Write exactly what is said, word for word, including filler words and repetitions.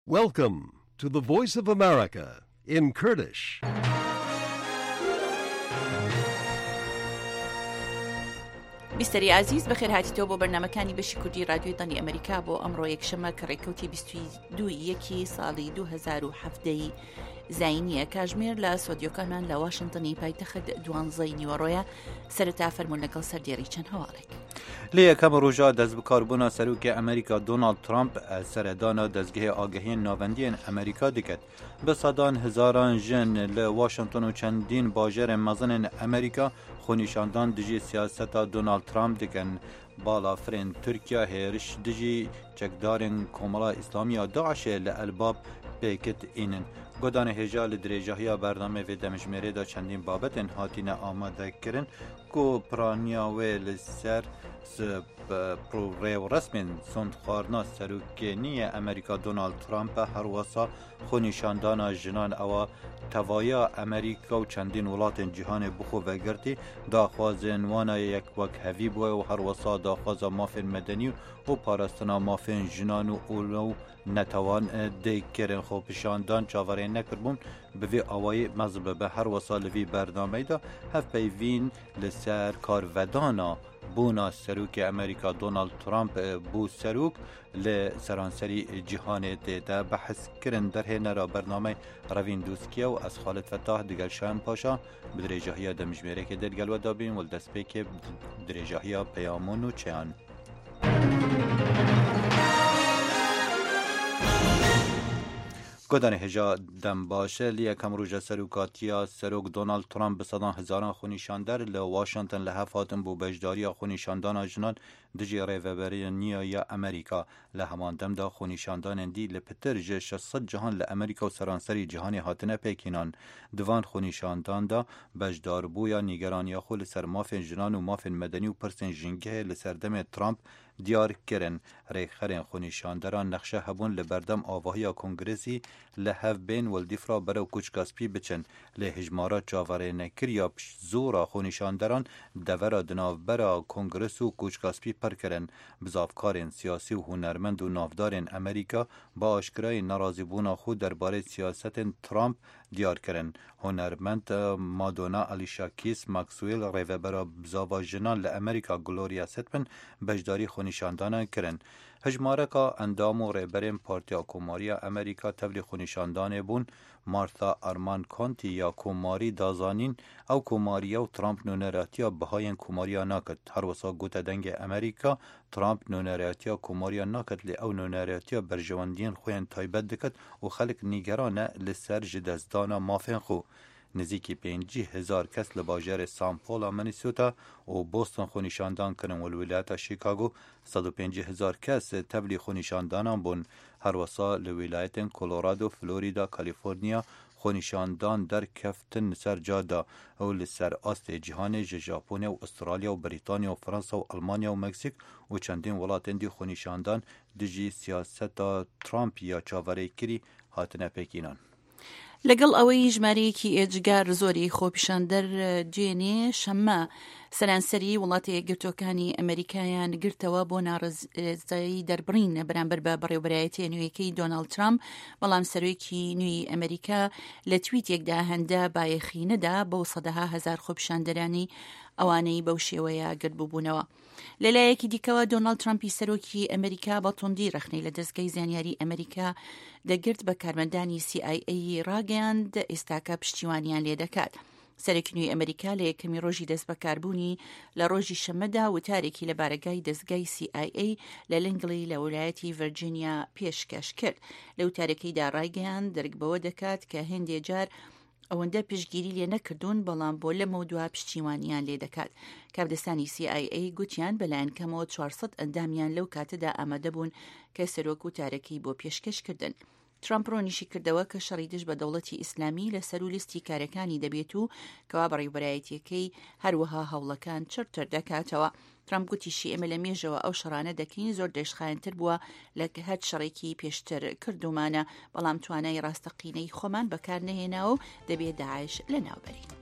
Welcome to the Voice of America in Kurdish. بیستەری عزیز بەخێر هاتیتەوە بۆ بەرنامەکانی بەشی کوردی رادیۆی دانی ئەمریکا بۆ ئەمڕۆ یەکشەمە کە ڕێکەوتی بیست و دوو یەکی ساڵی دوو هەزار و هەفتەی زاینیە. کاژمێر لە سۆدیۆکانمان لە واشنتنی پایتەخت دوانزەی نیوەڕۆیە. سەرەتا فەرموون لەگەڵ سەردێڕی چەند هەواڵێک. لە یەکەم ڕۆژە دەست بەکاربوونا سەرۆکی ئەمریکا دۆناڵد ترامپ سەردانا دەستگەهەیە ئاگەهیە ناوەندیان ئەمریکا دەکات. بە سەدان هزاران ژن لە واشنتن و چەندین باژێرە مەزنن ئەمریکا خۆنیشاندان دژی سیاسەتا دۆناڵد ترامپ دەکەن. بالافرین تورکیا هێرش دژی چەکدارên کۆمەڵا ئیسلامیە داعشێ لە ئەلباب پێکت ئینن. گۆدانە هێژا لە درێژەهەیە بەردەمەوێ دەمژمێرێدا چەندین بابەتێن هاتینە ئامادەکردن کو پرانیا وێ لەسەر ڕێوڕسمên سۆندخواردنا سەرۆکێنیە ئەمریکا دۆناڵد ترامپە هەروەسا خۆنیشاندانا ژنان ئەوە تەوایە ئەمریکا و چەندین وڵاتên جیهانê بخۆ vegirtî daxwazên wana yek wek hevî bûye û herwesa daxwaza mafên medenî û parastina mafên jinan û ûlo netewan dêkirin xwepişandan çavarê nekirbûn bi vê awayî mez bibe. Herwesa li vî bernameyê de hevpeyvîn li ser karvedana bûna serokê Amerîka Donald Trump bû serok li seranserî cîhanê tê de behezkirin derhê nera bername Revîn Dûskiya û ez Xalid Fettah digel Şahin Paşa bi dirêjahiya demijmêrekê de digel we dabîn wel destpêkê dirêjahiya peyamûn û çeyan. گۆدانە هێژا دەم باشە لە یەکەم ڕۆژە سەرۆکاتیە سەرۆک دۆناڵد ترامپ بە سەدان هزاران خۆنیشاندەر لە واشنتن لە هەف هاتن بۆ بەشداریە خۆنیشاندانا ژنان دژی ڕێڤەبەرانیە یا ئەمریکا. لە هەمان دەمدا خۆنیشاندانên دی لە پتر ji شەشسەد جیهان لە ئەمریکا و سەرانسەری جیهانê hatine pêkînan. Divan xۆنیشandanda bejdarbûya nîgeraniya xwe li ser mafên jinan û mafên medenî û pirsên jîngehê li ser demê Trump diyar kirin. Rêxerên xۆnîşanderan nexşe hebûn li berdem avahiya kongresî li hev bên weldîfra berew Kûçkaspî biçin. Lê hejmara çavarênekiriya zora xۆnîşanderan devera di navbera kongres û Kûçkaspî per kirin. Bizavkarên siyasî û hunermend û navdarên Amerîka bi aşkirayê nerazîbûna xwe derbarê siyasetên Trump diyar kirin. Hunermend Madonna Alicia Keys Maxwell rêvebera bizava jinan li Amerîka Gloria Steinem beşdarî xۆnîşandanan kirin. Hejmareka endam û rêberên Partiya Komariya Amerîka tevlî xۆnîşandanê bûn. Martha Arman Conti ya komarî dazanîn ew komariya û Trump nûneratiya bihayên komariya nakit. Herwesa gote dengê Amerîka Trump nûneratiya komariya nakit lê ew nûneratiya berjewendiyên xwe yên taybet dikit û xelk nîgeran e li ser ji destdana mafên xwe. Nizîkî pêncî hezar kes li bajarê San Paula Minnesota û Boston xۆnîşandan kirin û li wilayeta Chicago sed û pêncî hezar kes tevlî xۆnîşandanan bûn. Herwesa li wilayetên Colorado, Florida, Kaliforniya xۆnîşandan derkeftin li ser cada ew li ser astê cîhanê ji Japonya û Astralya û Brîtanya û Fransa û Almanya û Meksîk û çendîn welatên dî xۆnîşandan dijî siyaseta Trump ya çavarêkirî hatine pêkînan. لەگەڵ ئەوەی ژمارەیەکی ئێجگار زۆری خۆپیشاندەر دوێنێ شەممە سەرانسەری وڵاتی یەکگرتووەکانی ئەمریکایان گرتەوە بۆ ناڕزایی دەربڕین بەرامبەر بە بەڕێوەبەرایەتی نوێیەکەی دۆناڵد ترامپ. بەڵام سەرۆکی نوێی ئەمریکا لە تویتێکدا هەندە بایەخی نەدا بەو سەدەها هەزار خۆپیشاندەرانی ئەوانەی بەو شێوەیە گرت بووبوونەوە. لەلایەکی دیکەوە دۆناڵد ترامپی سەرۆکی ئەمریکا بە توندی ڕەخنەی لە دەستگای زانیاری ئەمریکا دەگرت بە کارمەندانی سی ئای ئەی ڕاگەیاند ئێستاکە پشتیوانیان لێ دەکات. سەرۆکی نوێی ئەمریکا لە یەکەمی ڕۆژی دەست بەکاربوونی لە ڕۆژی شەمەدا وتارێکی لە بارگای دەستگای سی ئای ئەی لە لنگلی لە ویلایەتی ڤەرجینیا پێشکەش کرد. لە وتارەکەیدا ڕایگەیاند دەرک دەکات کە هێندێ جار ئەوەندە پشتگیری لێ نەکردوون بەڵام بۆ لەمە دووە پشتیوانیان لێ دەکات. کابدەستانی سی ئای ئەی گوتیان بەلایەن کەمەوە چوارسەد ئەندامیان لەو کاتەدا ئامادە بوون کە سەرۆک وتارەکەی بۆ پێشکەشکردن. ترامپ ڕۆنیشی کردەوە کە شەڕی دژ بە دەوڵەتی ئیسلامی لە سەر و لیستی کارەکانی دەبێت و کەوا بەڕێوەبەرایەتیەکەی هەروەها هەوڵەکان چرتر دەکاتەوە. ترامپ گوتیشی ئێمە لە مێژەوە ئەو شەڕانە دەکەین زۆر دەشخایەنتر بووە لە هەر شەڕێکی پێشتر کردومانە بەڵام توانای ڕاستەقینەی خۆمان بەکار نەهێناوە و دەبێت داعش لە ناوبەرین.